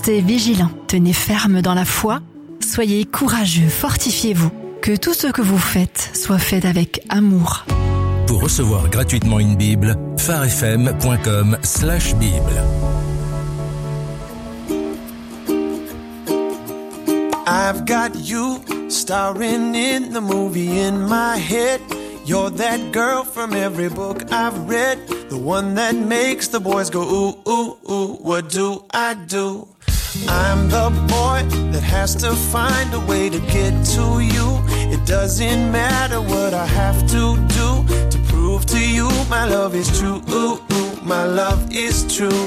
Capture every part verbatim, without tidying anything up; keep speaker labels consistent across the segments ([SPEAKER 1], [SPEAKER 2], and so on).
[SPEAKER 1] Restez vigilants, tenez ferme dans la foi, soyez courageux, fortifiez-vous. Que tout ce que vous faites soit fait avec amour.
[SPEAKER 2] Pour recevoir gratuitement une Bible, pharefm.com slash Bible.
[SPEAKER 3] I've got you starring in the movie in my head. You're that girl from every book I've read, the one that makes the boys go ooh, ooh, ooh, what do I do? I'm the boy that has to find a way to get to you. It doesn't matter what I have to do to prove to you my love is true. Ooh, ooh, my love is true.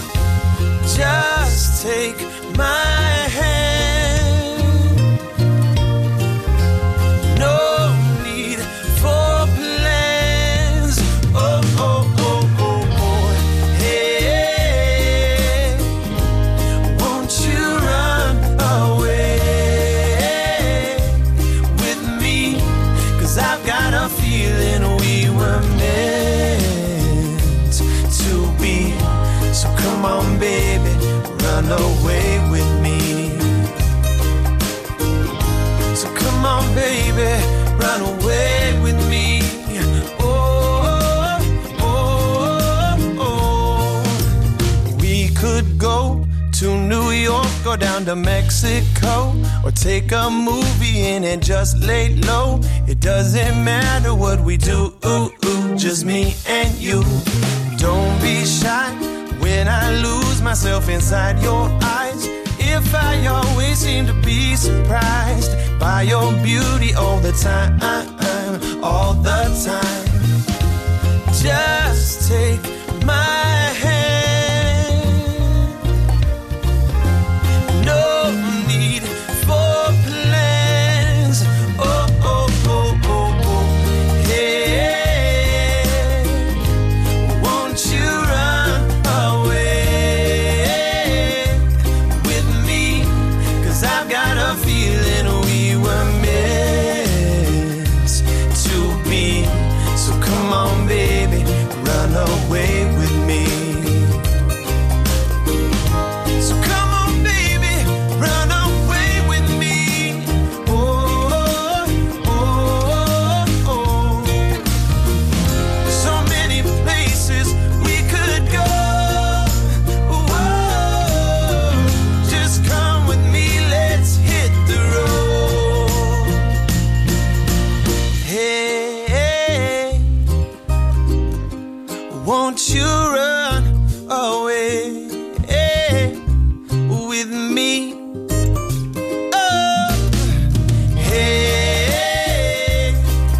[SPEAKER 3] Just take my hand. No need for plans. Oh, oh, oh, oh, oh. Hey, won't you run away with me? 'Cause I've got a feeling we were meant to be. So come on, baby, run away with me. So come on, baby, run away with me. Oh, oh, oh. We could go to New York or down to Mexico, or take a movie in and just lay low. It doesn't matter what we do, ooh, ooh, just me and you. Don't be shy when I lose myself inside your eyes. If I always seem to be surprised by your beauty all the time, all the time. Just take my hand. No need for plans. Oh, oh, oh, oh, oh. Hey, won't you run away with me? 'Cause I've got a feeling we were meant to be. So come on, baby, run away with me. So come on, baby, run away with me. Oh, oh, oh. So many places we could go. Whoa, just come with me, let's hit the road. Hey, won't you run away with me? Oh, hey,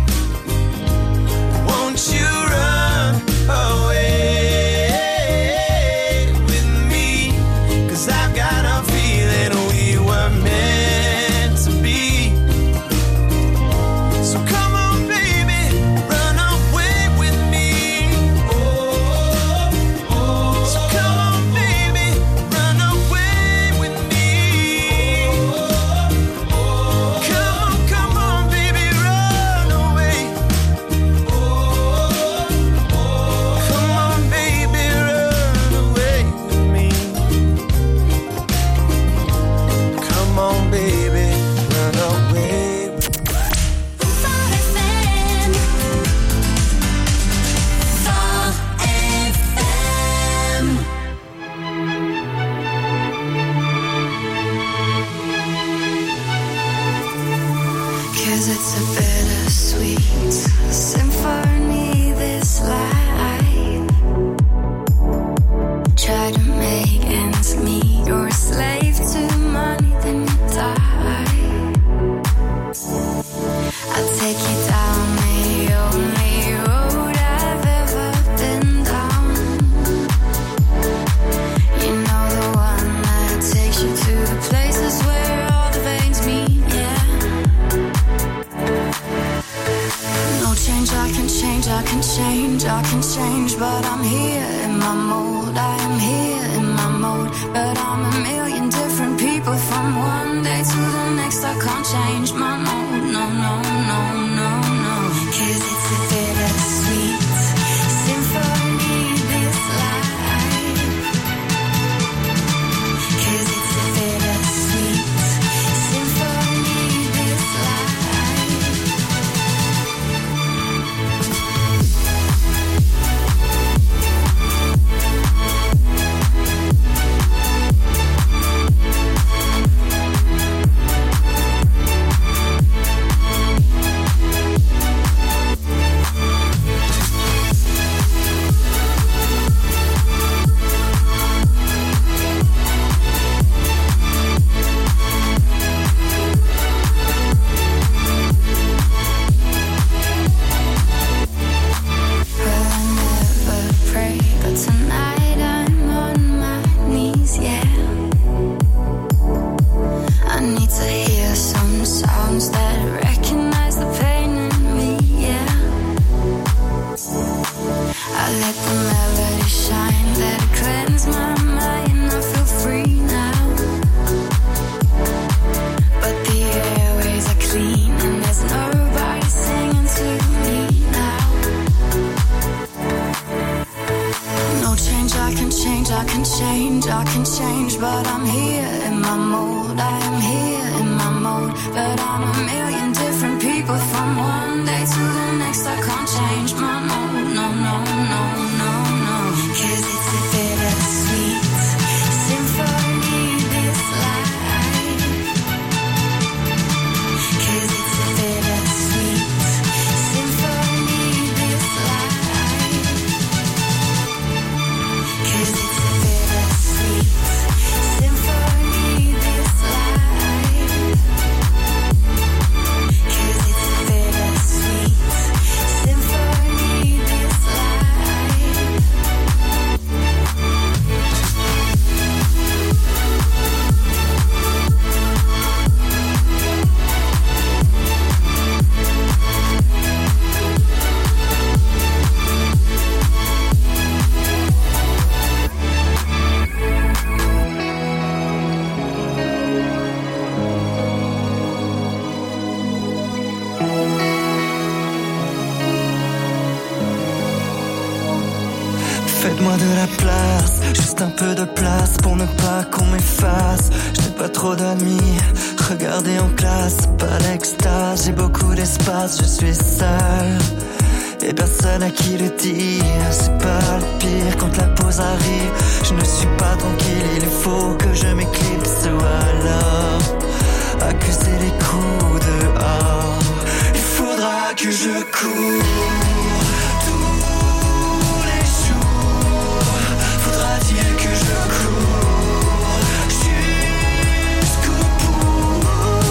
[SPEAKER 3] won't you run away with me? 'Cause I've got a feeling we were meant to be. So come on, baby, run away with me. Oh, oh. So come on, baby, run away with me. Oh, oh. Come on, come on, baby, run away. Oh, oh. Come on, baby, run away with me. Come on, baby, run away.
[SPEAKER 4] Cause it's a bittersweet symphony, this life. Try to make ends meet, you're a slave to money, then you die. I'll take you down the only road I've ever been down. You know, the one that takes you to the places where all the veins meet, yeah. No change, I can change, I can change, I can change, but I'm here in my mode, I am here in my mode, but I'm a million different people from one day to the next, I can't change my mode, no, no, no, no, no, 'cause it's a bittersweet symphony, this life, 'cause it's I let the melody shine, let it cleanse my mind. I feel free now, but the airways are clean and there's nobody singing to me now. No change, I can change, I can change, I can change, but I'm here in my mode. I am here in my mode, but I'm a million different people from one day to the next. I can't change my mode, no, no, no, no, no. 'Cause it's a bittersweet symphony, this life. 'Cause it's a bittersweet symphony, this life. 'Cause it's a bittersweet symphony, this life. 'Cause it's a bittersweet symphony, this life.
[SPEAKER 5] Faites-moi de la place, juste un peu de place pour ne pas qu'on m'efface. Je n'ai pas trop d'amis, regardez en classe, pas d'extase, j'ai beaucoup d'espace, je suis seul. Et personne à qui le dire, c'est pas le pire quand la pause arrive. Je ne suis pas tranquille, il faut que je m'éclipse ou alors accuser les coups dehors. Il faudra que je cours tous les jours. Faudra-t-il que je cours jusqu'au bout.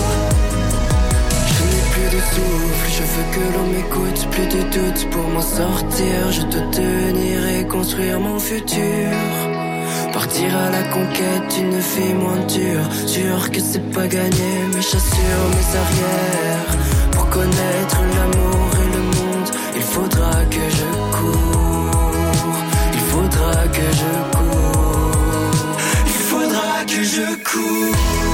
[SPEAKER 5] Je n'ai plus de souffle, je veux que l'on m'écoute. Plus de doutes pour m'en sortir. Je dois tenir et construire mon futur. Partir à la conquête d'une vie moins dure. Sûr que c'est pas gagné, mais j'assure mes arrières. Pour connaître l'amour et le monde, il faudra que je cours. Il faudra que je cours. Il faudra que je cours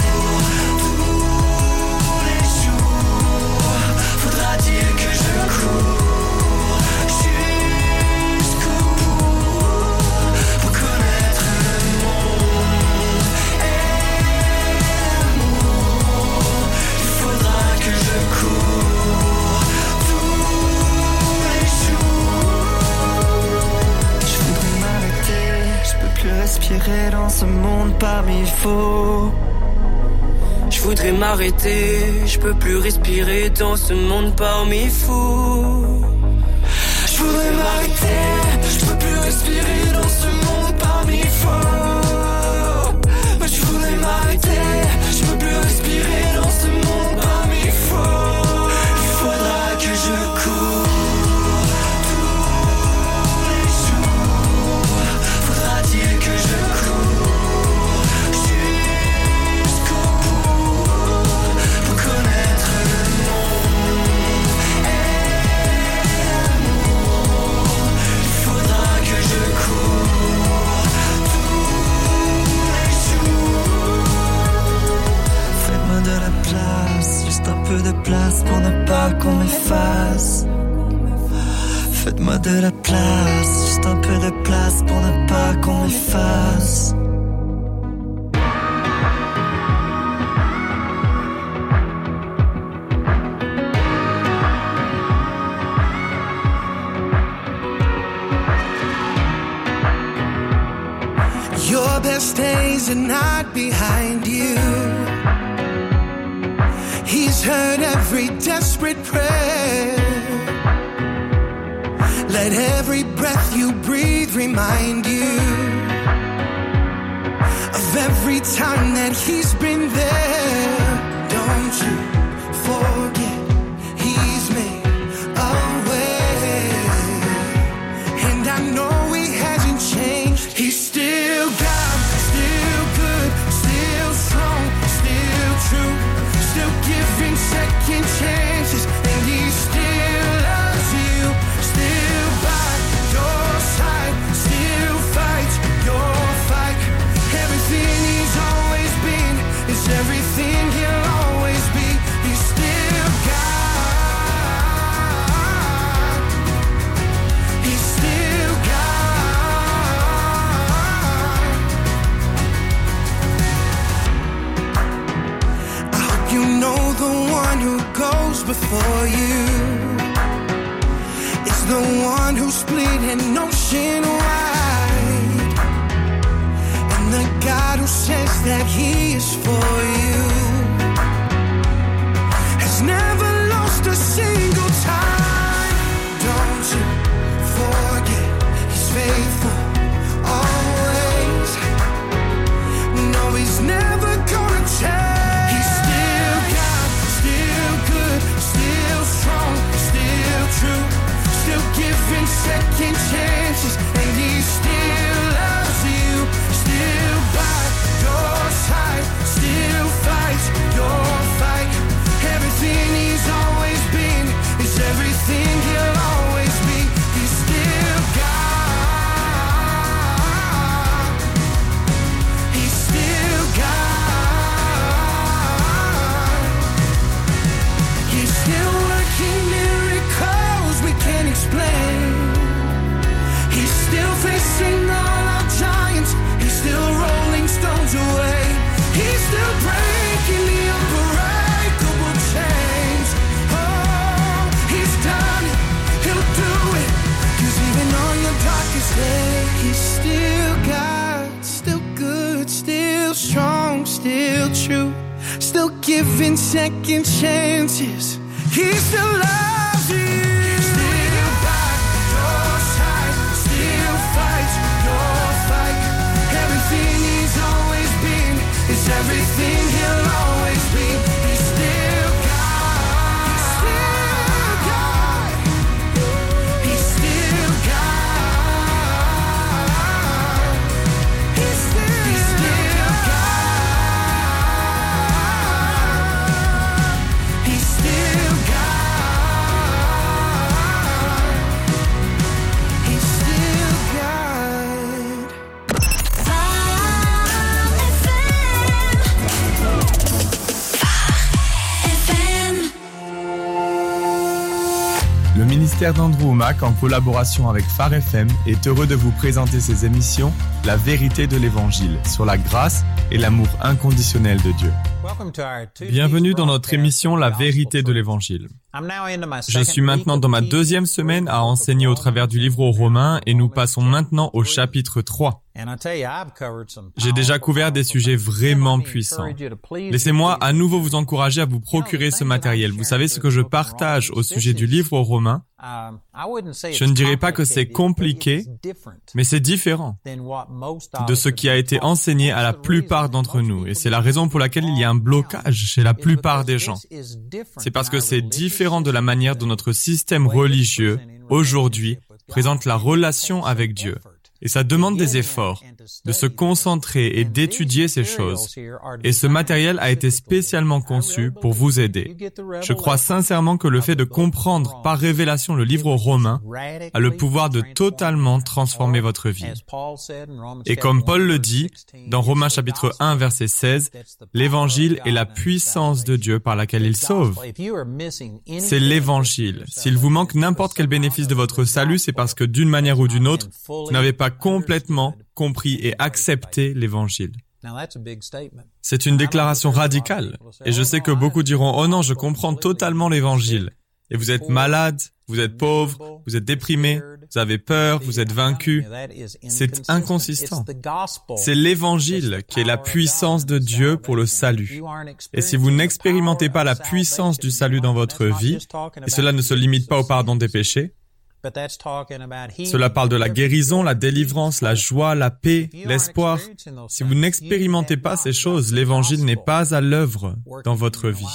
[SPEAKER 5] tous les jours. Faudra-t-il que je cours jusqu'au bout pour connaître le monde et l'amour. Il faudra que je cours tous les jours. Je voudrais m'arrêter, je peux plus respirer dans ce monde parmi faux. Je voudrais m'arrêter, je peux plus respirer dans ce monde parmi fous. Je voudrais m'arrêter, je peux plus respirer dans ce monde parmi faux. Mais je voudrais m'arrêter, je peux plus respirer dans ce monde parmi faux. Il faudra que je cours tous les jours. Faudra-t-il que je cours jusqu'au bout pour connaître le monde et l'amour. Il faudra que je cours tous les jours. Faites-moi de la place, juste un peu de place pour ne pas qu'on m'efface. Faites-moi de la place, juste un peu de place pour ne pas qu'on m'efface.
[SPEAKER 3] Your best days are not behind you. He's heard every desperate prayer. Let every breath you breathe remind you of every time that he's been there. Don't you forget, he's made a way. And I know he hasn't changed. He's still God, still good, still strong, still true, still giving second chances. And he still loves you, still by your goes before you is the one who split an ocean wide, and the God who says that he is for you has never lost a single time. Don't you forget he's faithful always. No, he's never gonna change. He's still God, still good, still strong, still true, still giving second chances, and he still loves you, still by your side, still fights your fight. Everything he's always been is everything he'll always be. He's still God. He's still God. He's still working miracles we can't explain. He's still facing all our giants. He's still rolling stones away. He's still breaking the unbreakable chains. Oh, he's done it. He'll do it. 'Cause even on your darkest day, he's still God, still good, still strong, still true, still giving second chances. He still loves you. Still by your side, still fights your fight. Everything he's always been is everything he'll always be. He's still God. He's still God. He's still God. He's still, he's still God. He's still God. He's still God.
[SPEAKER 6] Le ministère d'Andrew Wommack, en collaboration avec Phare F M, est heureux de vous présenter ses émissions La vérité de l'Évangile, sur la grâce et l'amour inconditionnel de Dieu. Bienvenue dans notre émission La vérité de l'Évangile. Je suis maintenant dans ma deuxième semaine à enseigner au travers du livre aux Romains et nous passons maintenant au chapitre trois. J'ai déjà couvert des sujets vraiment puissants. Laissez-moi à nouveau vous encourager à vous procurer ce matériel. Vous savez ce que je partage au sujet du livre aux Romains? Je ne dirais pas que c'est compliqué, mais c'est différent de ce qui a été enseigné à la plupart d'entre nous. Et c'est la raison pour laquelle il y a un blocage chez la plupart des gens. C'est parce que c'est différent de la manière dont notre système religieux, aujourd'hui, présente la relation avec Dieu. Et ça demande des efforts, de se concentrer et d'étudier ces choses. Et ce matériel a été spécialement conçu pour vous aider. Je crois sincèrement que le fait de comprendre par révélation le livre aux Romains a le pouvoir de totalement transformer votre vie. Et comme Paul le dit, dans Romains chapitre un, verset seize, l'évangile est la puissance de Dieu par laquelle il sauve. C'est l'évangile. S'il vous manque n'importe quel bénéfice de votre salut, c'est parce que d'une manière ou d'une autre, vous n'avez pas complètement compris et accepté l'évangile. C'est une déclaration radicale. Et je sais que beaucoup diront, « Oh non, je comprends totalement l'évangile. » Et vous êtes malade, vous êtes pauvre, vous êtes déprimé, vous avez peur, vous êtes vaincu. C'est inconsistant. C'est l'évangile qui est la puissance de Dieu pour le salut. Et si vous n'expérimentez pas la puissance du salut dans votre vie, et cela ne se limite pas au pardon des péchés, cela parle de la guérison, la délivrance, la joie, la paix, l'espoir. Si vous n'expérimentez pas ces choses, l'évangile n'est pas à l'œuvre dans votre vie.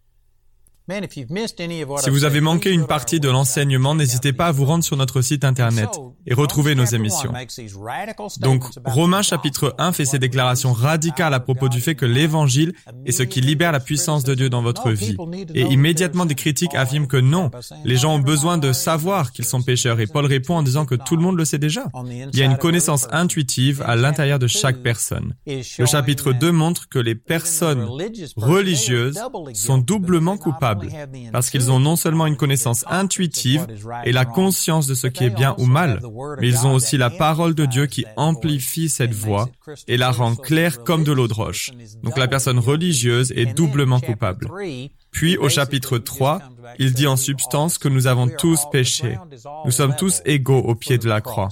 [SPEAKER 6] Si vous avez manqué une partie de l'enseignement, n'hésitez pas à vous rendre sur notre site internet et retrouver nos émissions. Donc, Romains chapitre un fait ces déclarations radicales à propos du fait que l'évangile est ce qui libère la puissance de Dieu dans votre vie. Et immédiatement des critiques affirment que non, les gens ont besoin de savoir qu'ils sont pécheurs. Et Paul répond en disant que tout le monde le sait déjà. Il y a une connaissance intuitive à l'intérieur de chaque personne. Le chapitre deux montre que les personnes religieuses sont doublement coupables coupables, parce qu'ils ont non seulement une connaissance intuitive et la conscience de ce qui est bien ou mal, mais ils ont aussi la parole de Dieu qui amplifie cette voix et la rend claire comme de l'eau de roche. Donc la personne religieuse est doublement coupable. Puis au chapitre trois, il dit en substance que nous avons tous péché. Nous sommes tous égaux au pied de la croix.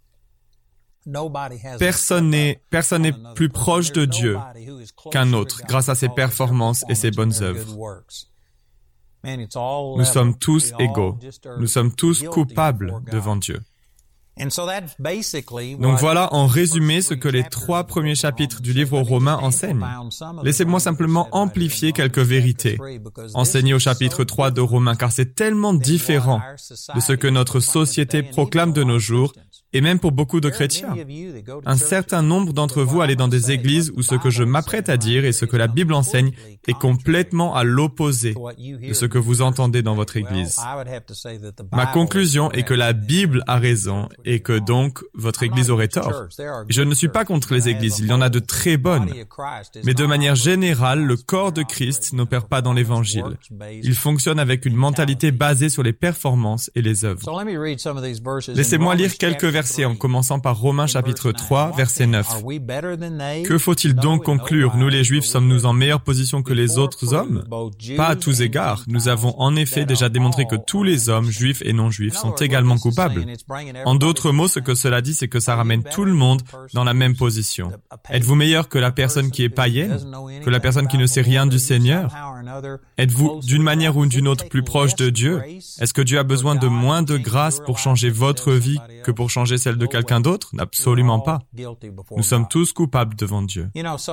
[SPEAKER 6] Personne n'est, personne n'est plus proche de Dieu qu'un autre grâce à ses performances et ses bonnes œuvres. Nous sommes tous égaux. Nous sommes tous coupables devant Dieu. Donc voilà en résumé ce que les trois premiers chapitres du livre aux Romains enseignent. Laissez-moi simplement amplifier quelques vérités enseignées au chapitre trois de Romains, car c'est tellement différent de ce que notre société proclame de nos jours, et même pour beaucoup de chrétiens. Un certain nombre d'entre vous allez dans des églises où ce que je m'apprête à dire et ce que la Bible enseigne est complètement à l'opposé de ce que vous entendez dans votre église. Ma conclusion est que la Bible a raison et que donc votre église aurait tort. Je ne suis pas contre les églises, il y en a de très bonnes. Mais de manière générale, le corps de Christ n'opère pas dans l'évangile. Il fonctionne avec une mentalité basée sur les performances et les œuvres. Laissez-moi lire quelques versets en commençant par Romains chapitre trois, verset neuf. Que faut-il donc conclure? Nous les Juifs sommes-nous en meilleure position que les autres hommes? Pas à tous égards. Nous avons en effet déjà démontré que tous les hommes, juifs et non-juifs, sont également coupables. En d'autres mots, ce que cela dit, c'est que ça ramène tout le monde dans la même position. Êtes-vous meilleur que la personne qui est païenne? Que la personne qui ne sait rien du Seigneur? Êtes-vous d'une manière ou d'une autre plus proche de Dieu? Est-ce que Dieu a besoin de moins de grâce pour changer votre vie que pour changer celle de quelqu'un d'autre? Absolument pas. Nous sommes tous coupables devant Dieu.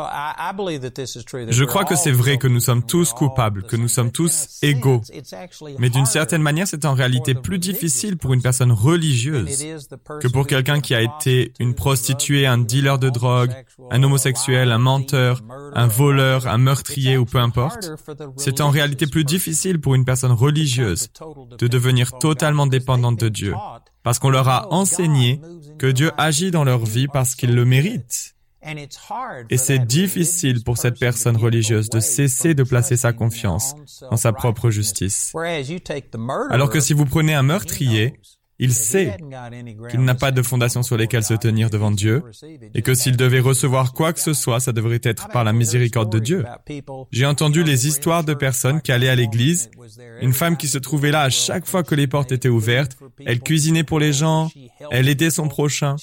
[SPEAKER 6] Je crois que c'est vrai que nous sommes tous coupables, que nous sommes tous égaux. Mais d'une certaine manière, c'est en réalité plus difficile pour une personne religieuse que pour quelqu'un qui a été une prostituée, un dealer de drogue, un homosexuel, un menteur, un voleur, un meurtrier ou peu importe. C'est en réalité plus difficile pour une personne religieuse de devenir totalement dépendante de Dieu, parce qu'on leur a enseigné que Dieu agit dans leur vie parce qu'ils le méritent. Et c'est difficile pour cette personne religieuse de cesser de placer sa confiance dans sa propre justice. Alors que si vous prenez un meurtrier, il sait qu'il n'a pas de fondation sur lesquelles se tenir devant Dieu et que s'il devait recevoir quoi que ce soit, ça devrait être par la miséricorde de Dieu. J'ai entendu les histoires de personnes qui allaient à l'église, une femme qui se trouvait là à chaque fois que les portes étaient ouvertes, elle cuisinait pour les gens, elle aidait son prochain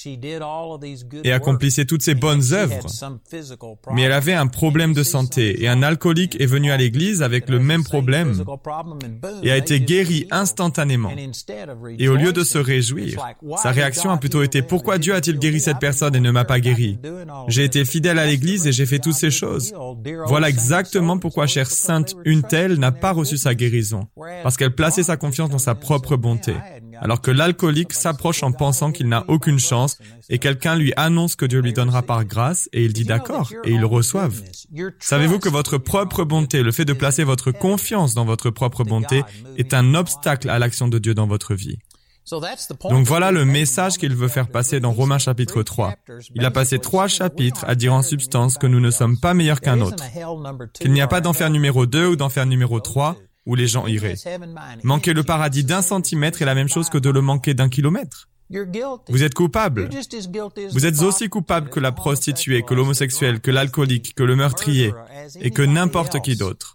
[SPEAKER 6] et accomplissait toutes ses bonnes œuvres. Mais elle avait un problème de santé et un alcoolique est venu à l'église avec le même problème et a été guéri instantanément. Et au lieu de se réjouir, sa réaction a plutôt été « Pourquoi Dieu a-t-il guéri cette personne et ne m'a pas guéri? J'ai été fidèle à l'église et j'ai fait toutes ces choses. » Voilà exactement pourquoi chère sainte une telle n'a pas reçu sa guérison, parce qu'elle plaçait sa confiance dans sa propre bonté. Alors que l'alcoolique s'approche en pensant qu'il n'a aucune chance et quelqu'un lui annonce que Dieu lui donnera par grâce et il dit d'accord et ils le reçoivent. Savez-vous que votre propre bonté, le fait de placer votre confiance dans votre propre bonté, est un obstacle à l'action de Dieu dans votre vie? Donc voilà le message qu'il veut faire passer dans Romains chapitre trois. Il a passé trois chapitres à dire en substance que nous ne sommes pas meilleurs qu'un autre, qu'il n'y a pas d'enfer numéro deux ou d'enfer numéro trois où les gens iraient. Manquer le paradis d'un centimètre est la même chose que de le manquer d'un kilomètre. Vous êtes coupable. Vous êtes aussi coupable que la prostituée, que l'homosexuel, que l'alcoolique, que le meurtrier et que n'importe qui d'autre.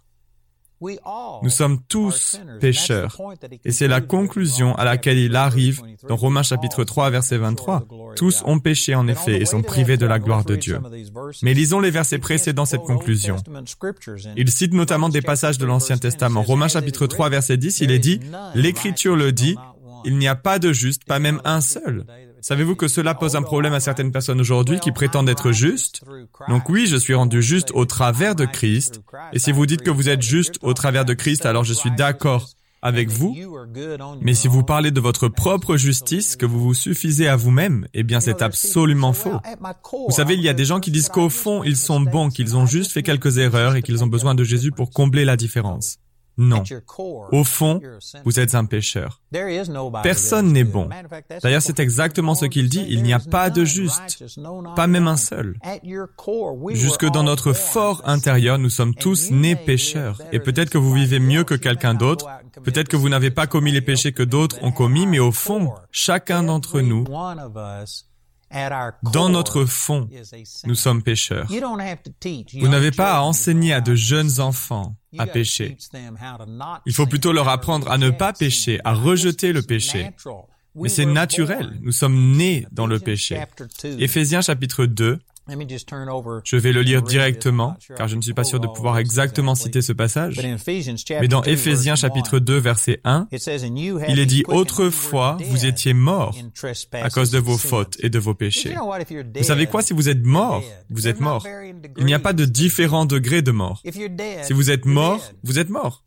[SPEAKER 6] Nous sommes tous pécheurs. Et c'est la conclusion à laquelle il arrive dans Romains chapitre trois, verset vingt-trois. Tous ont péché en effet et sont privés de la gloire de Dieu. Mais lisons les versets précédant cette conclusion. Il cite notamment des passages de l'Ancien Testament. Romains chapitre trois, verset dix, il est dit « L'Écriture le dit, il n'y a pas de juste, pas même un seul. » Savez-vous que cela pose un problème à certaines personnes aujourd'hui qui prétendent être justes? Donc oui, je suis rendu juste au travers de Christ. Et si vous dites que vous êtes juste au travers de Christ, alors je suis d'accord avec vous. Mais si vous parlez de votre propre justice, que vous vous suffisez à vous-même, eh bien c'est absolument faux. Vous savez, il y a des gens qui disent qu'au fond, ils sont bons, qu'ils ont juste fait quelques erreurs et qu'ils ont besoin de Jésus pour combler la différence. Non. Au fond, vous êtes un pécheur. Personne n'est bon. D'ailleurs, c'est exactement ce qu'il dit. Il n'y a pas de juste, pas même un seul. Jusque dans notre fort intérieur, nous sommes tous nés pécheurs. Et peut-être que vous vivez mieux que quelqu'un d'autre. Peut-être que vous n'avez pas commis les péchés que d'autres ont commis, mais au fond, chacun d'entre nous, dans notre fond, nous sommes pécheurs. Vous n'avez pas à enseigner à de jeunes enfants à pécher. Il faut plutôt leur apprendre à ne pas pécher, à rejeter le péché. Mais c'est naturel, nous sommes nés dans le péché. Éphésiens chapitre deux, je vais le lire directement, car je ne suis pas sûr de pouvoir exactement citer ce passage. Mais dans Éphésiens chapitre deux, verset un, il est dit « Autrefois, vous étiez morts à cause de vos fautes et de vos péchés. » Vous savez quoi? Si vous êtes morts, vous êtes morts. Il n'y a pas de différents degrés de mort. Si vous êtes mort, vous êtes mort.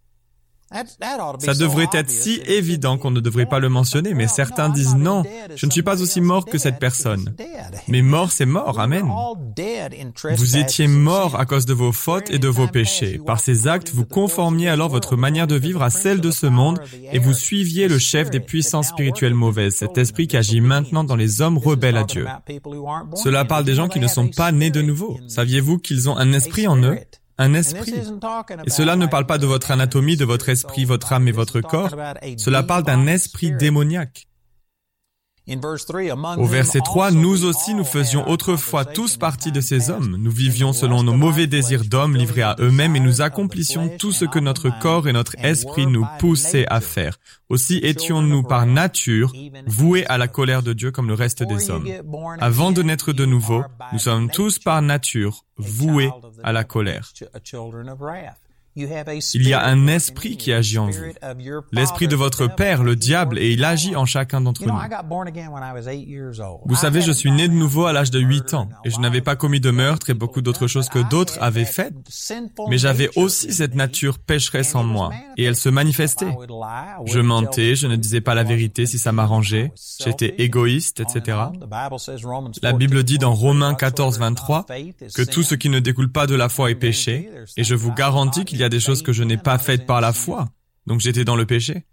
[SPEAKER 6] Ça devrait être si évident qu'on ne devrait pas le mentionner, mais certains disent non, je ne suis pas aussi mort que cette personne. Mais mort, c'est mort, amen. Vous étiez mort à cause de vos fautes et de vos péchés. Par ces actes, vous conformiez alors votre manière de vivre à celle de ce monde et vous suiviez le chef des puissances spirituelles mauvaises, cet esprit qui agit maintenant dans les hommes rebelles à Dieu. Cela parle des gens qui ne sont pas nés de nouveau. Saviez-vous qu'ils ont un esprit en eux? Un esprit. Et cela ne parle pas de votre anatomie, de votre esprit, votre âme et votre corps. Cela parle d'un esprit démoniaque. Au verset trois, nous aussi nous faisions autrefois tous partie de ces hommes. Nous vivions selon nos mauvais désirs d'hommes livrés à eux-mêmes et nous accomplissions tout ce que notre corps et notre esprit nous poussaient à faire. Aussi étions-nous par nature voués à la colère de Dieu comme le reste des hommes. Avant de naître de nouveau, nous sommes tous par nature voués à la colère. Il y a un esprit qui agit en vous, l'esprit de votre père, le diable, et il agit en chacun d'entre nous. Vous savez, je suis né de nouveau à l'âge de huit ans, et je n'avais pas commis de meurtre et beaucoup d'autres choses que d'autres avaient faites, mais j'avais aussi cette nature pécheresse en moi, et elle se manifestait. Je mentais, je ne disais pas la vérité si ça m'arrangeait, j'étais égoïste, et cetera. La Bible dit dans Romains quatorze, vingt-trois que tout ce qui ne découle pas de la foi est péché, et je vous garantis qu'il Il y a des choses que je n'ai pas faites par la foi, donc j'étais dans le péché.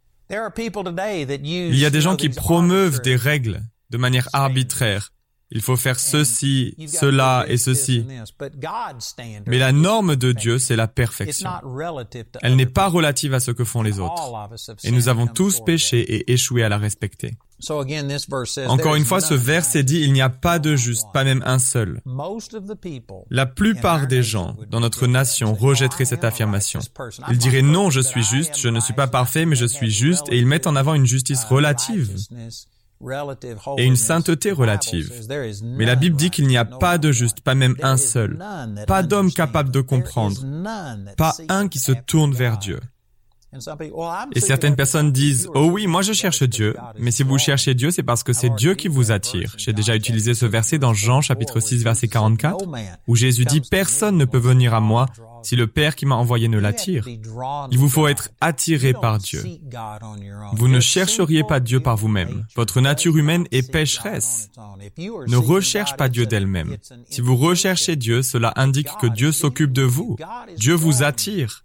[SPEAKER 6] Il y a des gens qui promeuvent des règles de manière arbitraire. Il faut faire ceci, cela et ceci. Mais la norme de Dieu, c'est la perfection. Elle n'est pas relative à ce que font les autres. Et nous avons tous péché et échoué à la respecter. Encore une fois, ce verset dit, il n'y a pas de juste, pas même un seul. La plupart des gens dans notre nation rejetteraient cette affirmation. Ils diraient, non, je suis juste, je ne suis pas parfait, mais je suis juste, et ils mettent en avant une justice relative et une sainteté relative. Mais la Bible dit qu'il n'y a pas de juste, pas même un seul. Pas d'homme capable de comprendre. Pas un qui se tourne vers Dieu. Et certaines personnes disent, oh oui, moi je cherche Dieu, mais si vous cherchez Dieu, c'est parce que c'est Dieu qui vous attire. J'ai déjà utilisé ce verset dans Jean chapitre six, verset quarante-quatre, où Jésus dit, personne ne peut venir à moi si le Père qui m'a envoyé ne l'attire. Il vous faut être attiré par Dieu. Vous ne chercheriez pas Dieu par vous-même. Votre nature humaine est pécheresse. Ne recherche pas Dieu d'elle-même. Si vous recherchez Dieu, cela indique que Dieu s'occupe de vous. Dieu vous attire.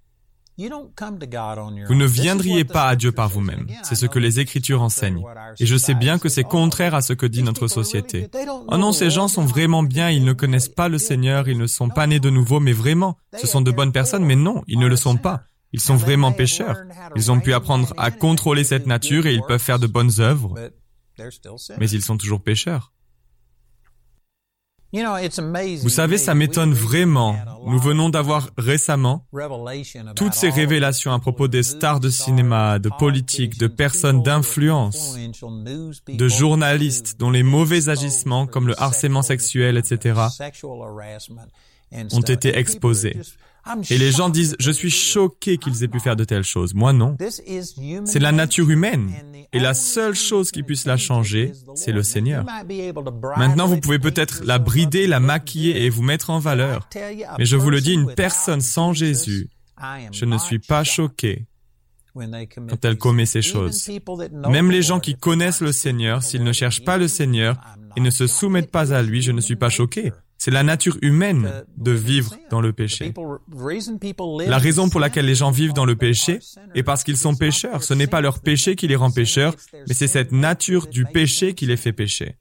[SPEAKER 6] Vous ne viendriez pas à Dieu par vous-même. C'est ce que les Écritures enseignent. Et je sais bien que c'est contraire à ce que dit notre société. Oh non, ces gens sont vraiment bien, ils ne connaissent pas le Seigneur, ils ne sont pas nés de nouveau, mais vraiment, ce sont de bonnes personnes, mais non, ils ne le sont pas. Ils sont vraiment pécheurs. Ils ont pu apprendre à contrôler cette nature et ils peuvent faire de bonnes œuvres, mais ils sont toujours pécheurs. Vous savez, ça m'étonne vraiment. Nous venons d'avoir récemment toutes ces révélations à propos des stars de cinéma, de politique, de personnes d'influence, de journalistes dont les mauvais agissements comme le harcèlement sexuel, et cetera ont été exposés. Et les gens disent, je suis choqué qu'ils aient pu faire de telles choses. Moi, non. C'est la nature humaine. Et la seule chose qui puisse la changer, c'est le Seigneur. Maintenant, vous pouvez peut-être la brider, la maquiller et vous mettre en valeur. Mais je vous le dis, une personne sans Jésus, je ne suis pas choqué quand elle commet ces choses. Même les gens qui connaissent le Seigneur, s'ils ne cherchent pas le Seigneur et ne se soumettent pas à lui, je ne suis pas choqué. C'est la nature humaine de vivre dans le péché. La raison pour laquelle les gens vivent dans le péché est parce qu'ils sont pécheurs. Ce n'est pas leur péché qui les rend pécheurs, mais c'est cette nature du péché qui les fait pécher.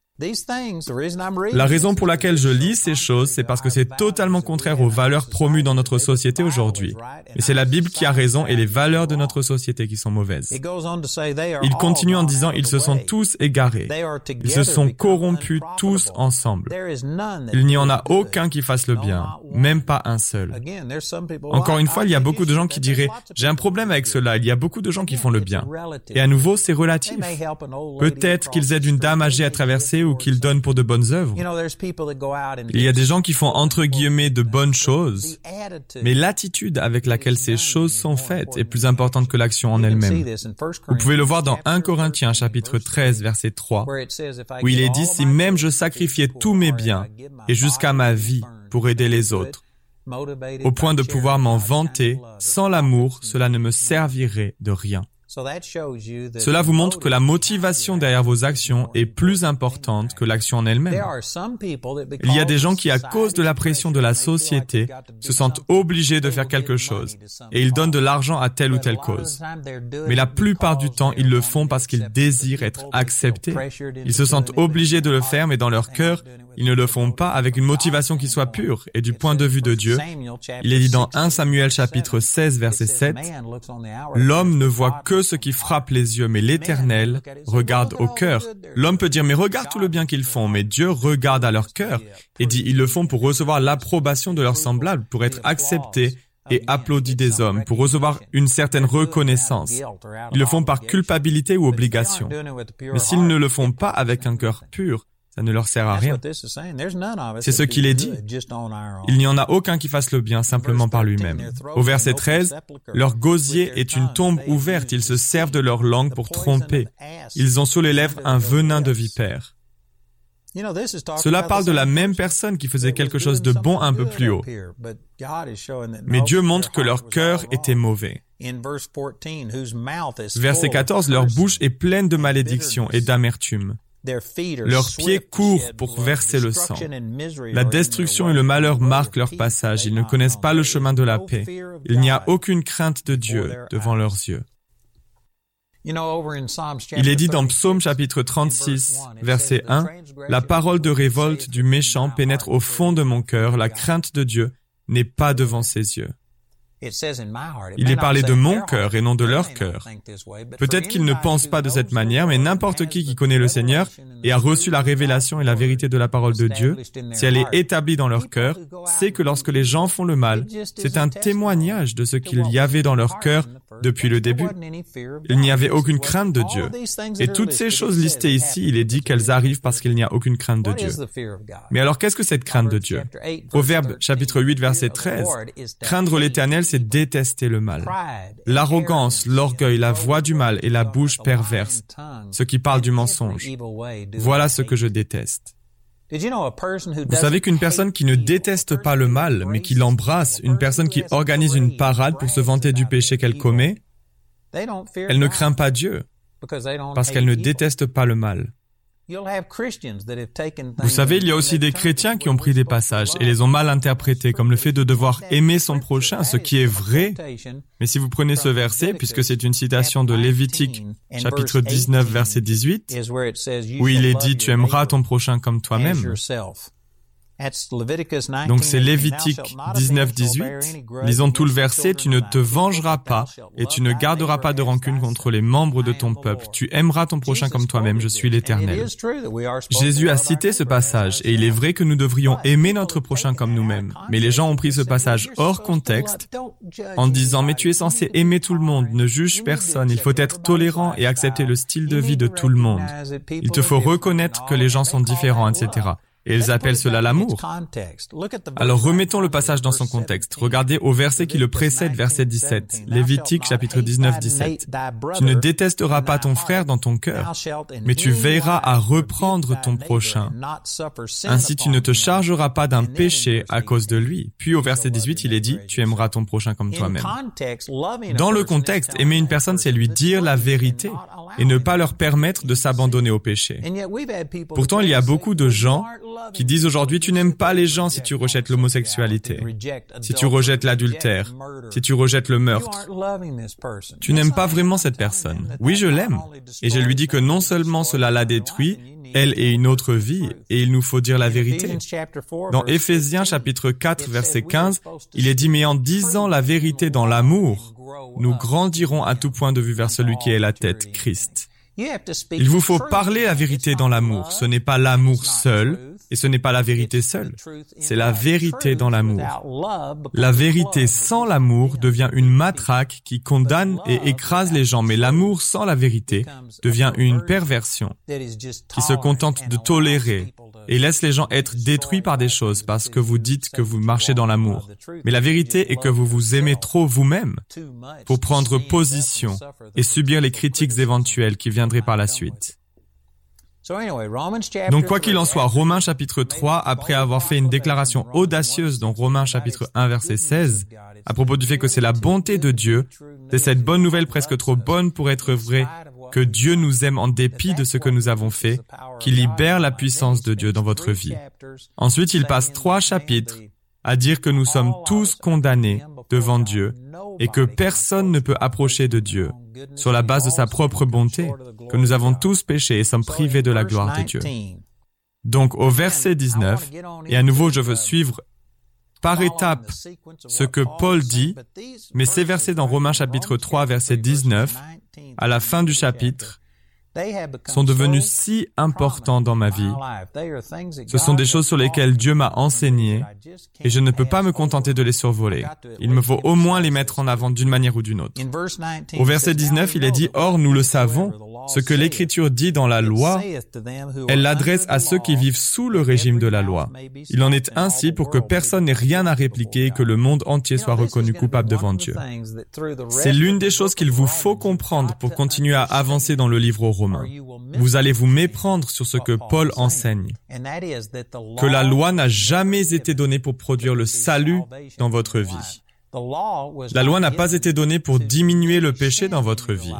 [SPEAKER 6] La raison pour laquelle je lis ces choses, c'est parce que c'est totalement contraire aux valeurs promues dans notre société aujourd'hui. Mais c'est la Bible qui a raison et les valeurs de notre société qui sont mauvaises. Il continue en disant, ils se sont tous égarés. Ils se sont corrompus tous ensemble. Il n'y en a aucun qui fasse le bien, même pas un seul. Encore une fois, il y a beaucoup de gens qui diraient, j'ai un problème avec cela, il y a beaucoup de gens qui font le bien. Et à nouveau, c'est relatif. Peut-être qu'ils aident une dame âgée à traverser ou qu'ils donnent pour de bonnes œuvres. Il y a des gens qui font entre guillemets de bonnes choses, mais l'attitude avec laquelle ces choses sont faites est plus importante que l'action en elle-même. Vous pouvez le voir dans un Corinthiens chapitre treize verset trois, où il est dit, si même je sacrifiais tous mes biens et jusqu'à ma vie pour aider les autres, au point de pouvoir m'en vanter, sans l'amour, cela ne me servirait de rien. Cela vous montre que la motivation derrière vos actions est plus importante que l'action en elle-même. Il y a des gens qui, à cause de la pression de la société, se sentent obligés de faire quelque chose et ils donnent de l'argent à telle ou telle cause. Mais la plupart du temps, ils le font parce qu'ils désirent être acceptés. Ils se sentent obligés de le faire, mais dans leur cœur, ils ne le font pas avec une motivation qui soit pure. Et du point de vue de Dieu, il est dit dans un Samuel chapitre seize verset sept, « L'homme ne voit que ce qui frappe les yeux, mais l'Éternel regarde au cœur. » L'homme peut dire, mais regarde tout le bien qu'ils font, mais Dieu regarde à leur cœur et dit, ils le font pour recevoir l'approbation de leurs semblables, pour être acceptés et applaudis des hommes, pour recevoir une certaine reconnaissance. Ils le font par culpabilité ou obligation. Mais s'ils ne le font pas avec un cœur pur, ça ne leur sert à rien. C'est ce qu'il est dit. Il n'y en a aucun qui fasse le bien simplement par lui-même. Au verset treize, leur gosier est une tombe ouverte. Ils se servent de leur langue pour tromper. Ils ont sur les lèvres un venin de vipère. Cela parle de la même personne qui faisait quelque chose de bon un peu plus haut. Mais Dieu montre que leur cœur était mauvais. Verset quatorze, leur bouche est pleine de malédiction et d'amertume. Leurs pieds courent pour verser le sang. La destruction et le malheur marquent leur passage. Ils ne connaissent pas le chemin de la paix. Il n'y a aucune crainte de Dieu devant leurs yeux. Il est dit dans Psaume chapitre trente-six, verset un, « La parole de révolte du méchant pénètre au fond de mon cœur. La crainte de Dieu n'est pas devant ses yeux. » Il est parlé de mon cœur et non de leur cœur. Peut-être qu'ils ne pensent pas de cette manière, mais n'importe qui qui connaît le Seigneur et a reçu la révélation et la vérité de la parole de Dieu, si elle est établie dans leur cœur, sait que lorsque les gens font le mal, c'est un témoignage de ce qu'il y avait dans leur cœur depuis le début. Il n'y avait aucune crainte de Dieu. Et toutes ces choses listées ici, il est dit qu'elles arrivent parce qu'il n'y a aucune crainte de Dieu. Mais alors qu'est-ce que cette crainte de Dieu? Proverbe chapitre huit, verset treize. Craindre l'Éternel, c'est détester le mal. L'arrogance, l'orgueil, la voix du mal et la bouche perverse, ce qui parle du mensonge. Voilà ce que je déteste. Vous savez qu'une personne qui ne déteste pas le mal, mais qui l'embrasse, une personne qui organise une parade pour se vanter du péché qu'elle commet, elle ne craint pas Dieu, parce qu'elle ne déteste pas le mal. Vous savez, il y a aussi des chrétiens qui ont pris des passages et les ont mal interprétés, comme le fait de devoir aimer son prochain, ce qui est vrai. Mais si vous prenez ce verset, puisque c'est une citation de Lévitique, chapitre dix-neuf, verset dix-huit, où il est dit « Tu aimeras ton prochain comme toi-même », donc c'est Lévitique dix-neuf, dix-huit. Lisons tout le verset. « Tu ne te vengeras pas et tu ne garderas pas de rancune contre les membres de ton peuple. Tu aimeras ton prochain comme toi-même. Je suis l'Éternel. » Jésus a cité ce passage et il est vrai que nous devrions aimer notre prochain comme nous-mêmes. Mais les gens ont pris ce passage hors contexte en disant « Mais tu es censé aimer tout le monde, ne juge personne. Il faut être tolérant et accepter le style de vie de tout le monde. Il te faut reconnaître que les gens sont différents, et cetera » Et ils appellent cela l'amour. Alors remettons le passage dans son contexte. Regardez au verset qui le précède, verset dix-sept. Lévitique, chapitre dix-neuf, dix-sept. Tu ne détesteras pas ton frère dans ton cœur, mais tu veilleras à reprendre ton prochain. Ainsi tu ne te chargeras pas d'un péché à cause de lui. Puis au verset dix-huit, il est dit, tu aimeras ton prochain comme toi-même. Dans le contexte, aimer une personne, c'est lui dire la vérité et ne pas leur permettre de s'abandonner au péché. Pourtant, il y a beaucoup de gens qui disent aujourd'hui tu n'aimes pas les gens si tu rejettes l'homosexualité, si tu rejettes l'adultère, si tu rejettes le meurtre. Tu n'aimes pas vraiment cette personne. Oui, je l'aime. Et je lui dis que non seulement cela la détruit, elle et une autre vie, et il nous faut dire la vérité. Dans Éphésiens chapitre quatre, verset quinze, il est dit « Mais en disant la vérité dans l'amour, nous grandirons à tout point de vue vers celui qui est la tête, Christ. » Il vous faut parler la vérité dans l'amour. Ce n'est pas l'amour seul, et ce n'est pas la vérité seule. C'est la vérité dans l'amour. La vérité sans l'amour devient une matraque qui condamne et écrase les gens, mais l'amour sans la vérité devient une perversion qui se contente de tolérer et laisse les gens être détruits par des choses parce que vous dites que vous marchez dans l'amour. Mais la vérité est que vous vous aimez trop vous-même pour prendre position et subir les critiques éventuelles qui viendraient par la suite. Donc, quoi qu'il en soit, Romains chapitre trois, après avoir fait une déclaration audacieuse dans Romains chapitre un, verset seize, à propos du fait que c'est la bonté de Dieu, c'est cette bonne nouvelle presque trop bonne pour être vraie, que Dieu nous aime en dépit de ce que nous avons fait, qui libère la puissance de Dieu dans votre vie. Ensuite, il passe trois chapitres à dire que nous sommes tous condamnés devant Dieu et que personne ne peut approcher de Dieu sur la base de sa propre bonté, que nous avons tous péché et sommes privés de la gloire de Dieu. Donc, au verset dix-neuf, et à nouveau je veux suivre par étapes ce que Paul dit, mais ces versets dans Romains chapitre trois, verset dix-neuf, à la fin du chapitre, sont devenus si importants dans ma vie. Ce sont des choses sur lesquelles Dieu m'a enseigné et je ne peux pas me contenter de les survoler. Il me faut au moins les mettre en avant d'une manière ou d'une autre. Au verset dix-neuf, il est dit « Or, nous le savons, ce que l'Écriture dit dans la loi, elle l'adresse à ceux qui vivent sous le régime de la loi. Il en est ainsi pour que personne n'ait rien à répliquer et que le monde entier soit reconnu coupable devant Dieu. » C'est l'une des choses qu'il vous faut comprendre pour continuer à avancer dans le livre aux Romains. Vous allez vous méprendre sur ce que Paul enseigne, que la loi n'a jamais été donnée pour produire le salut dans votre vie. La loi n'a pas été donnée pour diminuer le péché dans votre vie.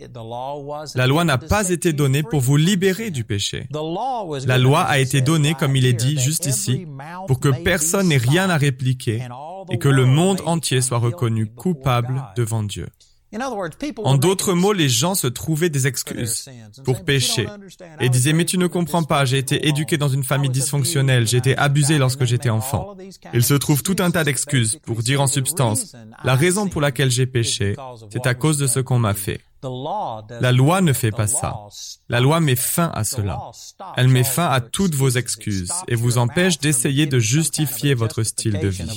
[SPEAKER 6] La loi n'a pas été donnée pour vous libérer du péché. La loi a été donnée, comme il est dit juste ici, pour que personne n'ait rien à répliquer et que le monde entier soit reconnu coupable devant Dieu. En d'autres mots, les gens se trouvaient des excuses pour pécher et disaient « Mais tu ne comprends pas, j'ai été éduqué dans une famille dysfonctionnelle, j'ai été abusé lorsque j'étais enfant. » Il se trouve tout un tas d'excuses pour dire en substance « La raison pour laquelle j'ai péché, c'est à cause de ce qu'on m'a fait. » La loi ne fait pas ça. La loi met fin à cela. Elle met fin à toutes vos excuses et vous empêche d'essayer de justifier votre style de vie.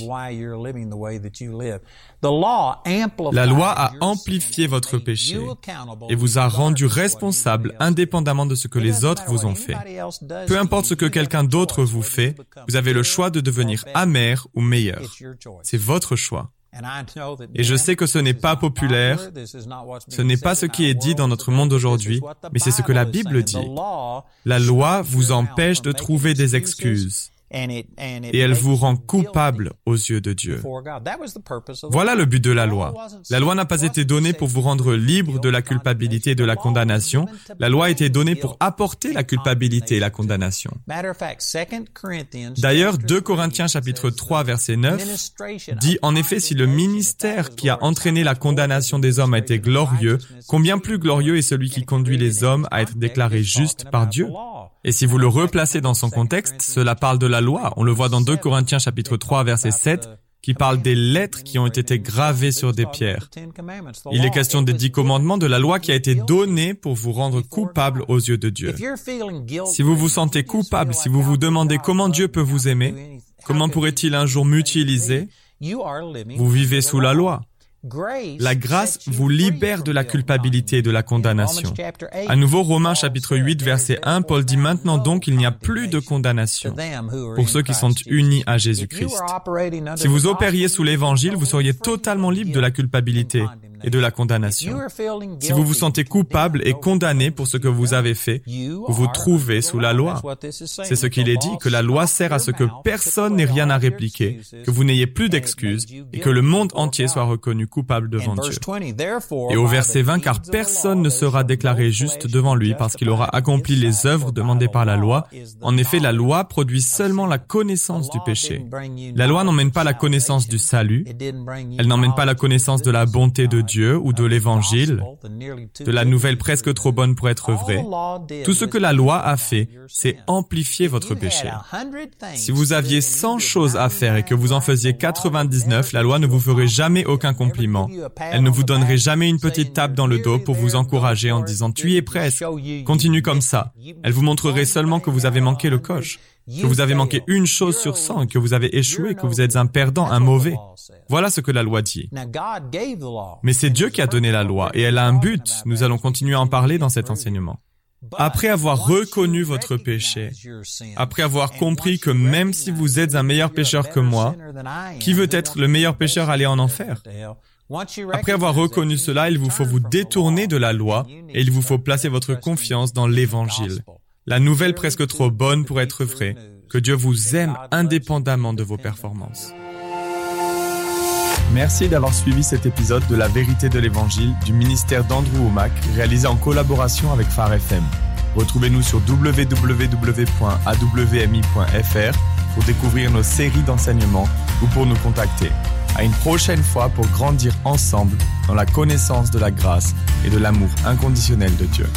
[SPEAKER 6] La loi a amplifié votre péché et vous a rendu responsable indépendamment de ce que les autres vous ont fait. Peu importe ce que quelqu'un d'autre vous fait, vous avez le choix de devenir amer ou meilleur. C'est votre choix. Et je sais que ce n'est pas populaire, ce n'est pas ce qui est dit dans notre monde aujourd'hui, mais c'est ce que la Bible dit. La loi vous empêche de trouver des excuses. Et elle vous rend coupable aux yeux de Dieu. Voilà le but de la loi. La loi n'a pas été donnée pour vous rendre libre de la culpabilité et de la condamnation. La loi a été donnée pour apporter la culpabilité et la condamnation. D'ailleurs, deux Corinthiens chapitre trois verset neuf dit en effet si le ministère qui a entraîné la condamnation des hommes a été glorieux, combien plus glorieux est celui qui conduit les hommes à être déclarés justes par Dieu. Et si vous le replacez dans son contexte, cela parle de la loi. On le voit dans deux Corinthiens chapitre trois verset sept, qui parle des lettres qui ont été gravées sur des pierres. Il est question des dix commandements de la loi qui a été donnée pour vous rendre coupable aux yeux de Dieu. Si vous vous sentez coupable, si vous vous demandez comment Dieu peut vous aimer, comment pourrait-il un jour m'utiliser, vous vivez sous la loi. La grâce vous libère de la culpabilité et de la condamnation. À nouveau, Romains chapitre huit, verset un, Paul dit « Maintenant donc, il n'y a plus de condamnation pour ceux qui sont unis à Jésus-Christ. » Si vous opériez sous l'Évangile, vous seriez totalement libre de la culpabilité et de la condamnation. Si vous vous sentez coupable et condamné pour ce que vous avez fait, vous vous trouvez sous la loi. C'est ce qu'il est dit, que la loi sert à ce que personne n'ait rien à répliquer, que vous n'ayez plus d'excuses et que le monde entier soit reconnu coupable devant Dieu. Et au verset vingt, car personne ne sera déclaré juste devant lui parce qu'il aura accompli les œuvres demandées par la loi. En effet, la loi produit seulement la connaissance du péché. La loi n'emmène pas la connaissance du salut, elle n'emmène pas la connaissance de la bonté de Dieu ou de l'évangile, de la nouvelle presque trop bonne pour être vraie. Tout ce que la loi a fait, c'est amplifier votre péché. Si vous aviez cent choses à faire et que vous en faisiez quatre-vingt-dix-neuf, la loi ne vous ferait jamais aucun compliment. Elle ne vous donnerait jamais une petite tape dans le dos pour vous encourager en disant « tu y es presque, continue comme ça ». Elle vous montrerait seulement que vous avez manqué le coche, que vous avez manqué une chose sur cent et que vous avez échoué, que vous êtes un perdant, un mauvais. Voilà ce que la loi dit. Mais c'est Dieu qui a donné la loi et elle a un but. Nous allons continuer à en parler dans cet enseignement. Après avoir reconnu votre péché, après avoir compris que même si vous êtes un meilleur pécheur que moi, qui veut être le meilleur pécheur aller en enfer? Après avoir reconnu cela, il vous faut vous détourner de la loi et il vous faut placer votre confiance dans l'Évangile. La nouvelle presque trop bonne pour être vraie, que Dieu vous aime indépendamment de vos performances. Merci d'avoir suivi cet épisode de La Vérité de l'Évangile du ministère d'Andrew Wommack, réalisé en collaboration avec Phare F M. Retrouvez-nous sur w w w point a w m i point f r pour découvrir nos séries d'enseignements ou pour nous contacter. À une prochaine fois pour grandir ensemble dans la connaissance de la grâce et de l'amour inconditionnel de Dieu.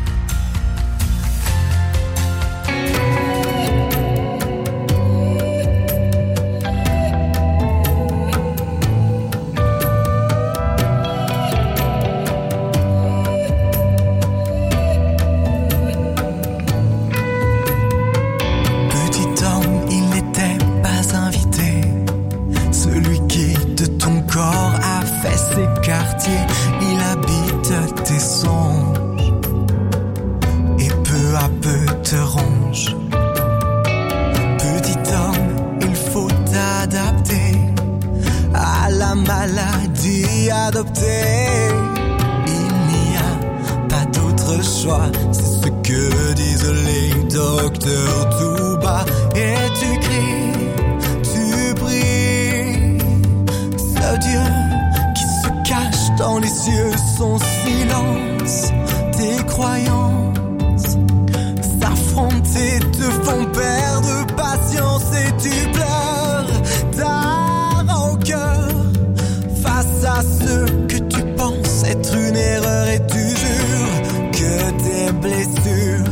[SPEAKER 5] Il habite tes songes et peu à peu te ronge. Petit homme, il faut t'adapter à la maladie adoptée. Il n'y a pas d'autre choix, c'est ce que disent les docteurs tout bas. Et tu cries, tu pries, ce Dieu dans les cieux, son silence, tes croyances s'affronter te font perdre patience et tu pleures ta rancœur face à ce que tu penses être une erreur et tu jures que tes blessures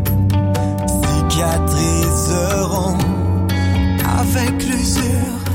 [SPEAKER 5] cicatriseront avec l'usure.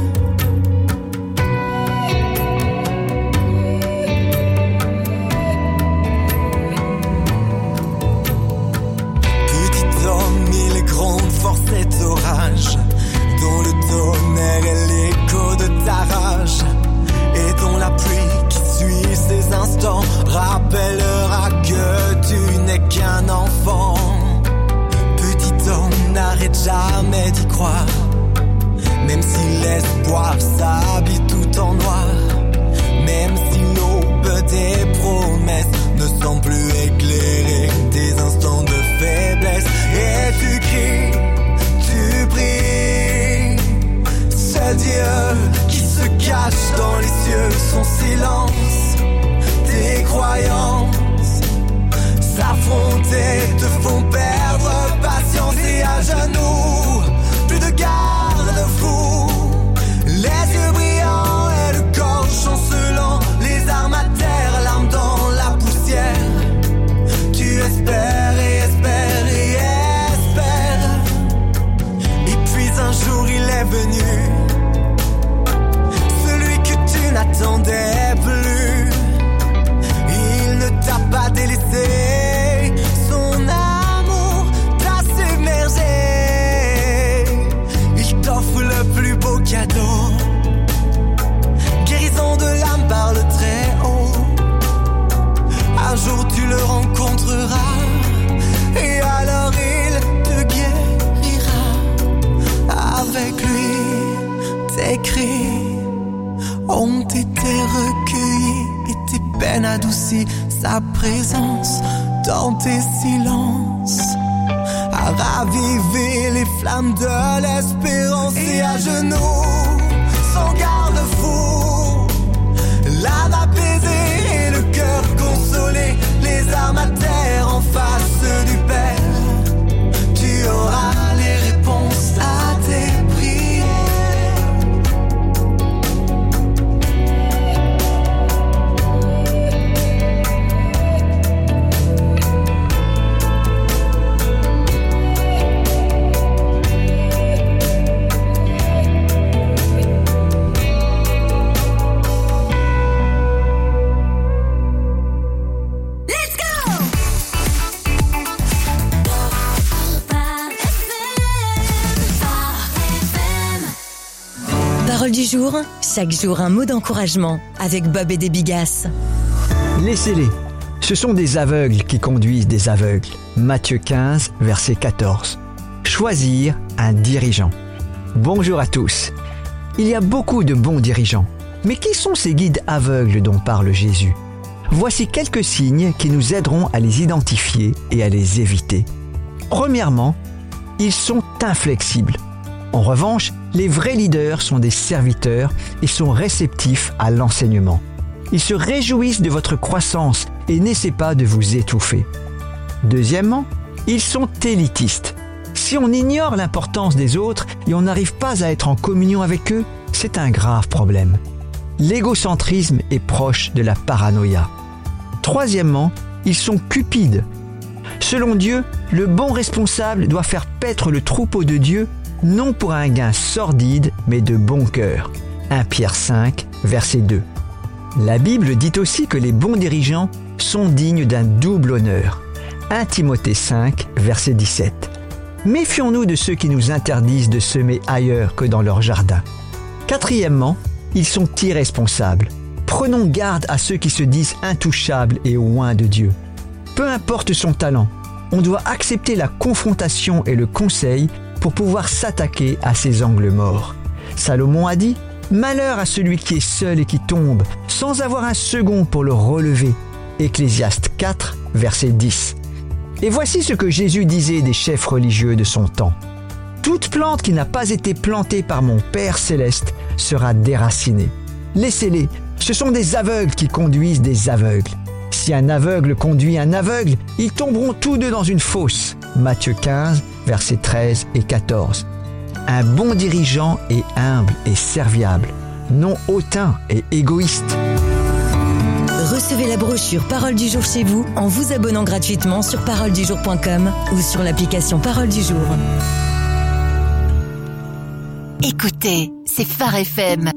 [SPEAKER 5] Cet orage dont le tonnerre est l'écho de ta rage et dont la pluie qui suit ces instants rappellera que tu n'es qu'un enfant. Petit homme, n'arrête jamais d'y croire, même si l'espoir s'habille tout en noir, même si l'aube des promesses ne semble plus éclairer tes instants de faiblesse. Et tu cries, tu pries, ce Dieu qui se cache dans les cieux, son silence, tes croyances s'affronter te font perdre patience et à genoux, plus de garde-fou, les yeux brillants et le corps chancelant, les armes à terre, l'arme dans la poussière, tu espères et espères et espères.
[SPEAKER 3] adouci sa présence dans tes silences, à raviver les flammes de l'espérance. Et à genoux, sans garde-fou, l'âme apaisée et le cœur consolé, les armes à terre en face du Père, tu auras les réponses à tes prières.
[SPEAKER 7] Parole du jour, chaque jour un mot d'encouragement avec Bob et des Bigasses.
[SPEAKER 8] Laissez-les. Ce sont des aveugles qui conduisent des aveugles. Matthieu quinze, verset quatorze. Choisir un dirigeant. Bonjour à tous. Il y a beaucoup de bons dirigeants. Mais qui sont ces guides aveugles dont parle Jésus ? Voici quelques signes qui nous aideront à les identifier et à les éviter. Premièrement, ils sont inflexibles. En revanche, les vrais leaders sont des serviteurs et sont réceptifs à l'enseignement. Ils se réjouissent de votre croissance et n'essaient pas de vous étouffer. Deuxièmement, ils sont élitistes. Si on ignore l'importance des autres et on n'arrive pas à être en communion avec eux, c'est un grave problème. L'égocentrisme est proche de la paranoïa. Troisièmement, ils sont cupides. Selon Dieu, le bon responsable doit faire paître le troupeau de Dieu non pour un gain sordide, mais de bon cœur. premier Pierre cinq, verset deux. La Bible dit aussi que les bons dirigeants sont dignes d'un double honneur. premier Timothée cinq, verset dix-sept. Méfions-nous de ceux qui nous interdisent de semer ailleurs que dans leur jardin. Quatrièmement, ils sont irresponsables. Prenons garde à ceux qui se disent intouchables et oints de Dieu. Peu importe son talent, on doit accepter la confrontation et le conseil pour pouvoir s'attaquer à ces angles morts. Salomon a dit « Malheur à celui qui est seul et qui tombe, sans avoir un second pour le relever » Ecclésiaste quatre, verset dix. Et voici ce que Jésus disait des chefs religieux de son temps. « Toute plante qui n'a pas été plantée par mon Père céleste sera déracinée. Laissez-les, ce sont des aveugles qui conduisent des aveugles. Si un aveugle conduit un aveugle, ils tomberont tous deux dans une fosse. » Matthieu quinze, versets treize et quatorze. Un bon dirigeant est humble et serviable, non hautain et égoïste.
[SPEAKER 7] Recevez la brochure Parole du jour chez vous en vous abonnant gratuitement sur parole du jour point com ou sur l'application Parole du jour.
[SPEAKER 1] Écoutez, c'est Phare F M.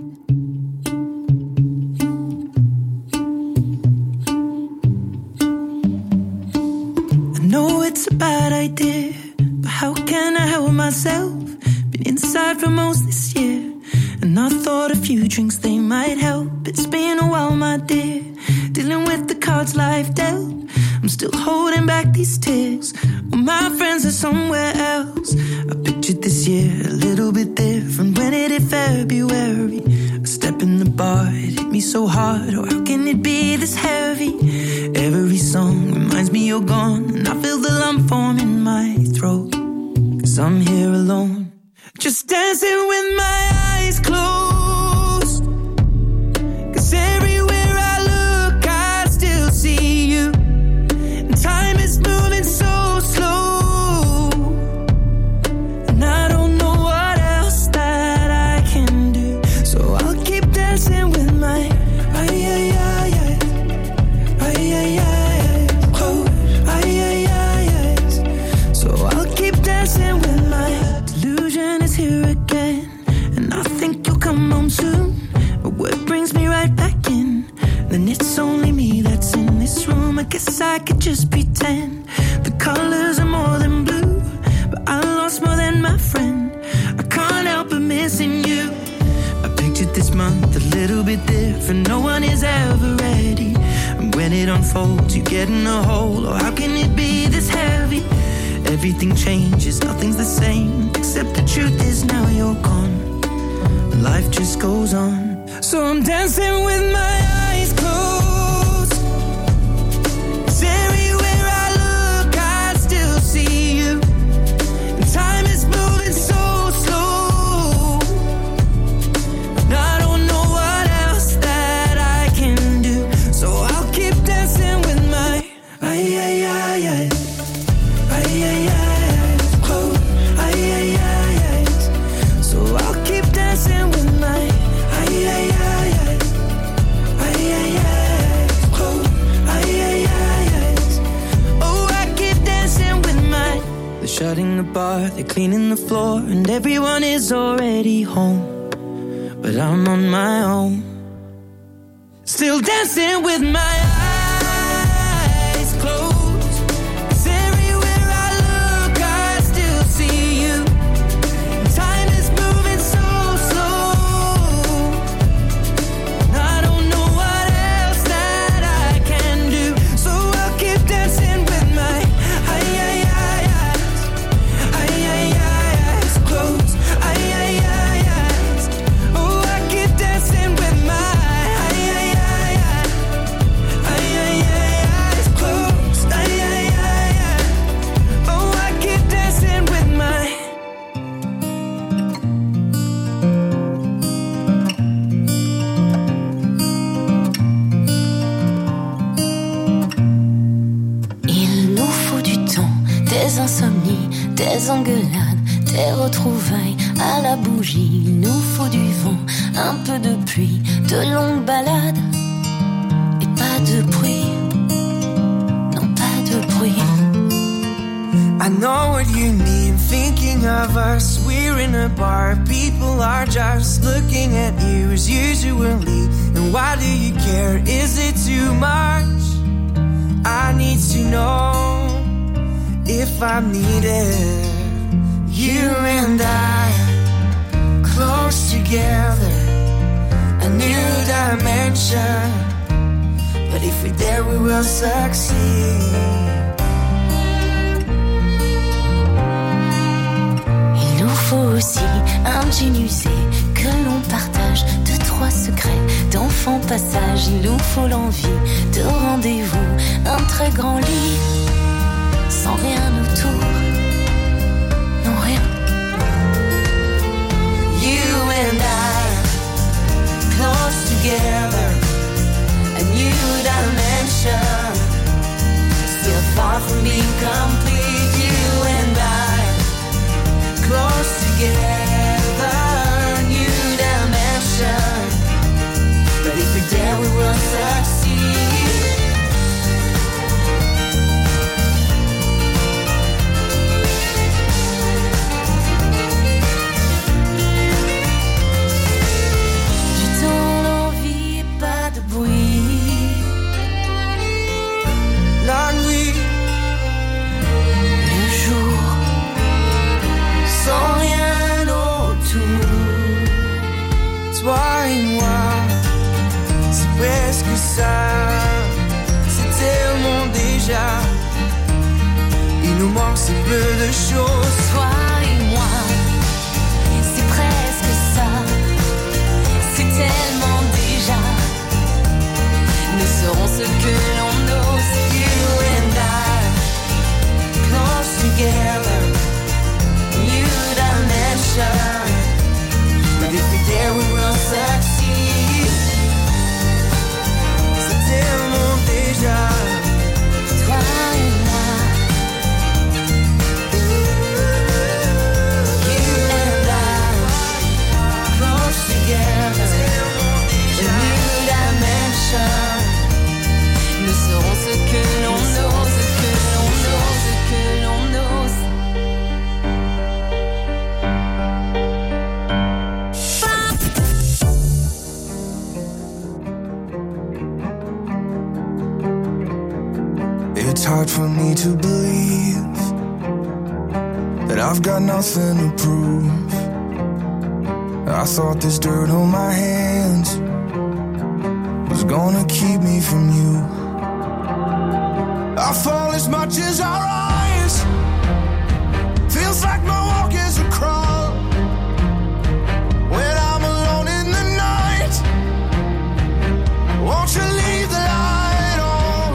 [SPEAKER 5] No, it's a bad idea, but how can I help myself? Been inside for most this year, and I thought a few drinks, they might help. It's been a while, my dear, dealing with the cards life dealt. I'm still holding back these tears, well, my friends are somewhere else. I pictured this year a little bit different. When it hit February, a step in the bar, it hit me so hard. Oh, how can it be this heavy? Every song reminds me you're gone, and I feel the lump form in my throat. Cause I'm here alone, just dancing with my eyes closed. Cause everywhere I look, I still see you. And time is moving so slow, and I don't know what else that I can do. So I'll keep dancing with my ay, ay, ay, ay. Ay, ay, ay, oh, ay, ay, ay, ay. So I'll keep dancing with my delusion is here again, and I think you'll come home soon. But what brings me right back in? Then it's only me that's in this room. I guess I could just pretend the colors are more than blue, but I lost more than my friend. I can't help but missing you. I pictured this month a little bit different. No one is ever ready. And when it unfolds, you get in a hole. Oh, how can it be this heavy? Everything changes, nothing's the same, except the truth is now you're gone. Life just goes on. So I'm dancing with my eyes closed. cleaning the floor and everyone is already home, but I'm on my own, still dancing with my eyes closed. 'Cause everywhere I look I still see you. Time is moving so slow, I don't know what else that I can do, so I'll keep dancing with my eyes, eyes closed, eyes. Oh, I keep dancing with my eyes closed, oh, I keep dancing with my. Il nous faut du temps, des insomnies, des engueulades, des retrouvailles à la bougie. Il nous faut du vent, un peu de pluie, de longues balades et pas de bruit, non pas de bruit. I know what you need, thinking of us. We're in a bar, people are just looking at you as usually. And why do you care? Is it too much? I need to know if I'm needed. You and I, close together, a new dimension. But if we're there, we will succeed. Il nous faut aussi un jean usé que l'on partage, deux, trois secrets d'enfant passage. Il nous faut l'envie de rendez-vous, un très grand lit, sans rien autour, non rien. You and I, close together, a new dimension, still far from being complete. You and I, close together, new dimension, but if we're there we will succeed. Du temps, l'envie et pas de bruit, la nuit, le jour, sans rien autour. Toi et moi, c'est presque ça, c'est tellement déjà. Il nous manque si peu de choses. Toi et moi, c'est presque ça, c'est tellement déjà. Nous serons ce que l'on ose. You and I, close together, new dimension, but if we're there we will succeed. C'est tellement déjà, toi et moi. You and I, close together, a new dimension. Nous serons ce que l'on ose, ce que l'on ose, ce que l'on ose.
[SPEAKER 3] It's hard for me to believe that I've got nothing to prove. I thought this dirt on my hands was gonna keep me from you. I fall as much as I rise. Feels like my walk is a crawl. When I'm alone in the night, won't you leave the light on?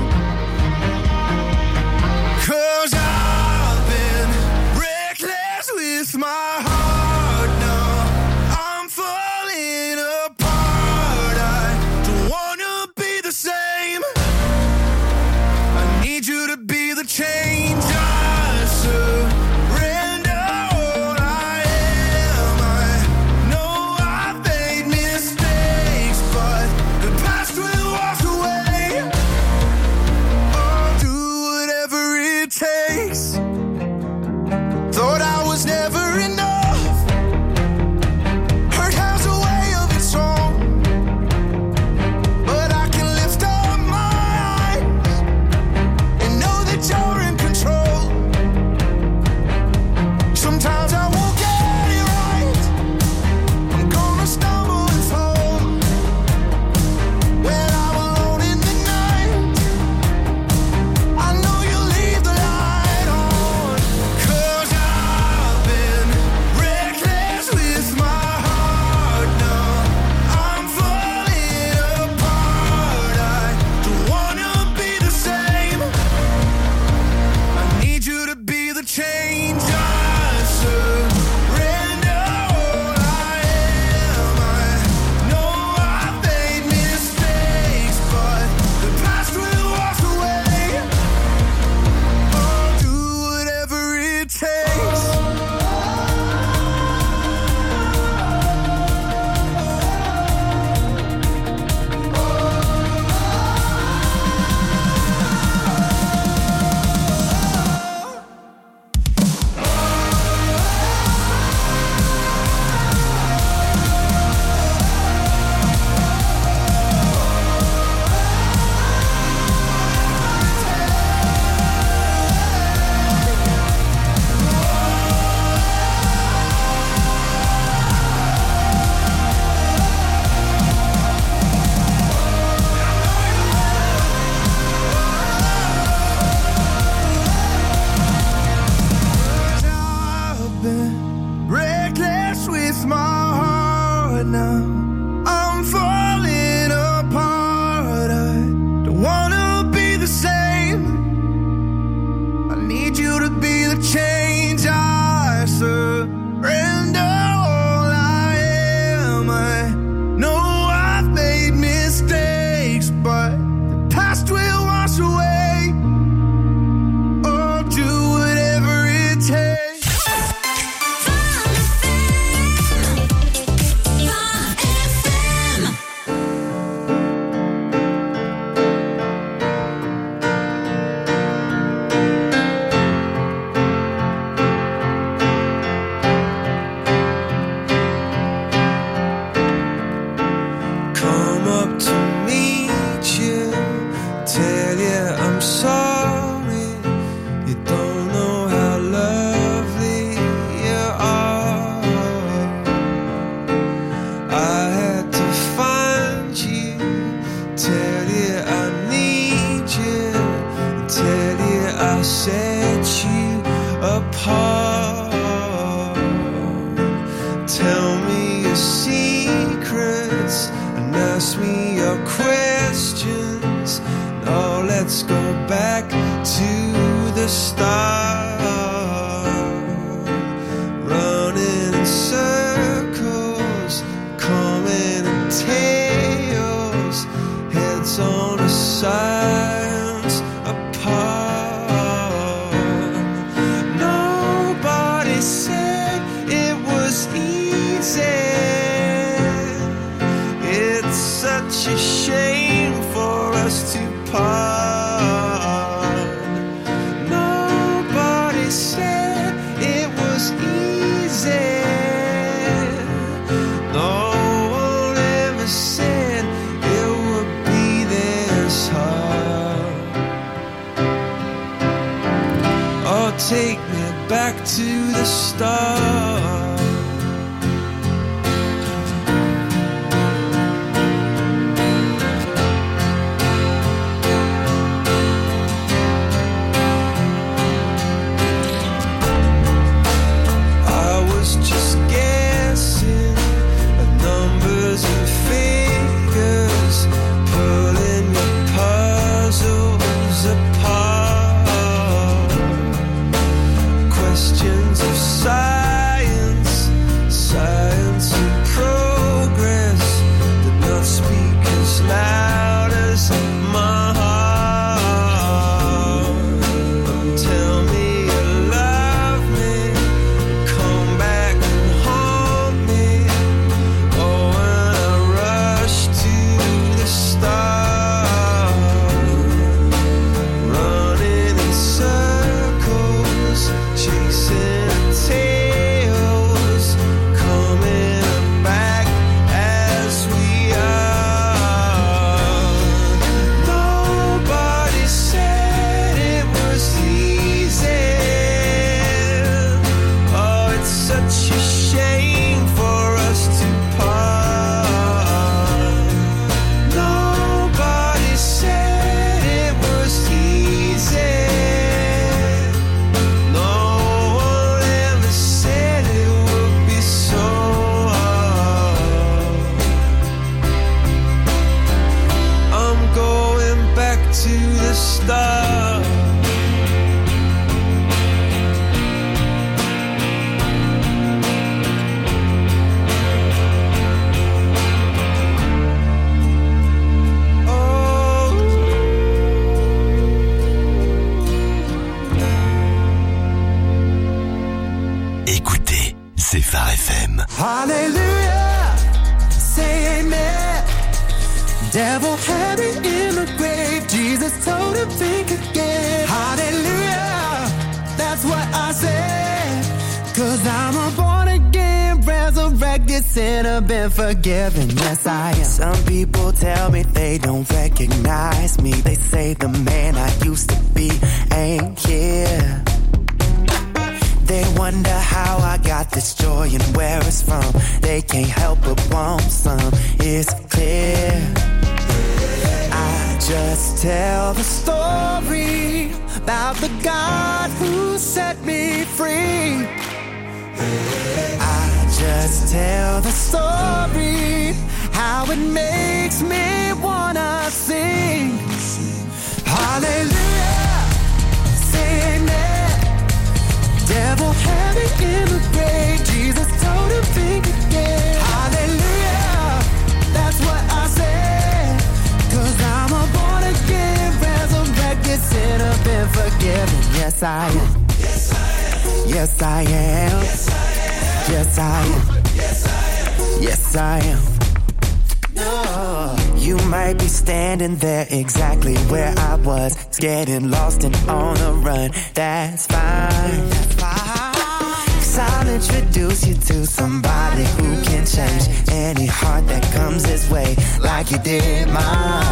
[SPEAKER 3] 'Cause I've been reckless with my heart now. I'm falling apart. I don't wanna be the same. I need you to be the change. I surrender let's go back to the start. Running in circles, coming in tails, heads on the sides apart. Nobody said it was easy. It's such a shame for us to part. Nobody said it was easy. No one ever said it would be this hard. Oh, take me back to the start. Questions of science, science and progress did not speak as loud as my heart. Tell me you love me, come back and haunt me. Oh, when I rush to the start, running in circles, chasing tails, coming back as we are. Nobody said it was easy. Oh, it's such a shame for us to part. Nobody said it was easy. No one ever said it would be so hard. I'm going back to the start.
[SPEAKER 2] Écoutez, c'est Phare F M.
[SPEAKER 5] Hallelujah, say amen. Devil had me in the grave, Jesus told him think again. Hallelujah, that's what I said. Cause I'm a born again, resurrected sinner, been forgiven, yes I am. Some people tell me they don't recognize me. They say the man I used to be ain't here. They wonder how I got this joy and where it's from. They can't help but want some, it's clear. I just tell the story about the God who set me free. I just tell the story, how it makes me wanna sing. Hallelujah, say amen. Devil had me in the grave, Jesus told him think again. Hallelujah, that's what I said. Cause I'm a born again, resurrected sinner, been forgiven. Yes I am. Yes I am. Yes I am. Yes I am. Yes I am. No. You might be standing there exactly where I was, getting lost and on the run. That's fine. That's fine. Cause I'll introduce you to somebody who can change any heart that comes his way, like you did mine.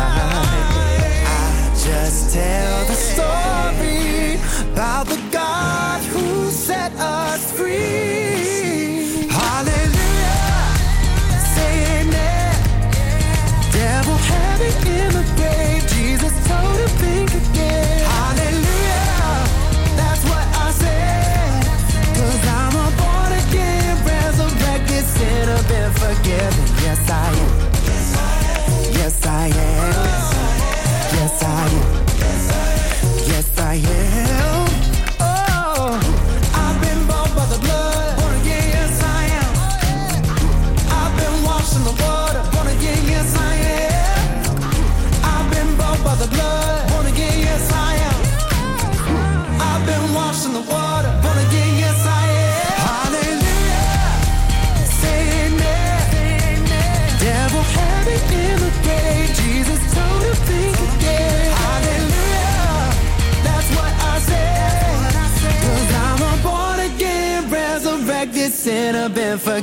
[SPEAKER 5] I just tell the story about the God who set us free. Hallelujah, say amen. Devil had me in the grave, Jesus told him think again. Hallelujah, that's what I said. Cause I'm a born again, resurrected sinner, been forgiven. Yes I am. Yes I am. Yes I am.
[SPEAKER 3] could have been forgiven.